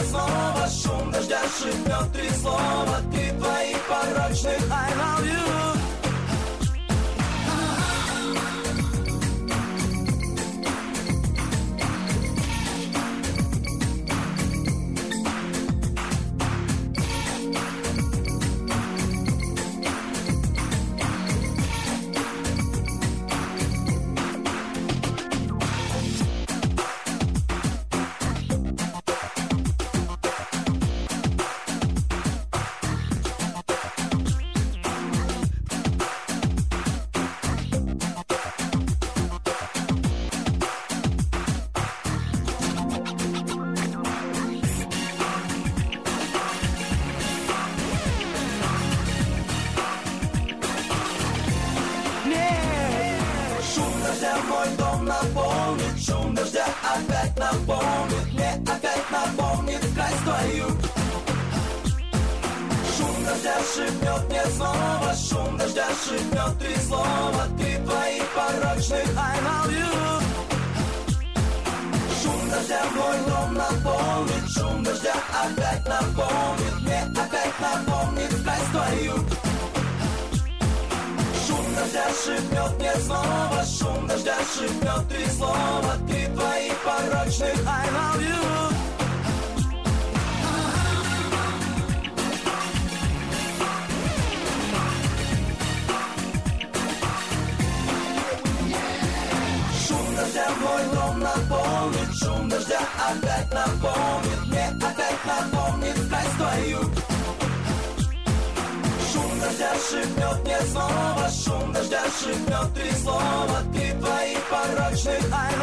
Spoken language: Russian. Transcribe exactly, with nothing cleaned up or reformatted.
снова. Шум дождя шепнет три слова, ты твоих порочных I love you. Мой дом наполнит, шум дождя опять напомнит, мне опять напомнит страсть твою. Шум дождя шепнет мне снова, шум дождя шепнет три слова, ты твоих порочных I love you. Шум дождя мой дом наполнит, шум дождя опять напомнит, мне опять напомнит страсть твою. Шум дождя шепнет мне снова, шум дождя шепнет три слова, ты твоих порочных I love you. Шум дождя мой дом наполнит, шум дождя опять напомнит, мне опять напомнит страсть твою. Шум дождя шепнет мне снова, шум дождя шепнет три слова, ты твоих порочных I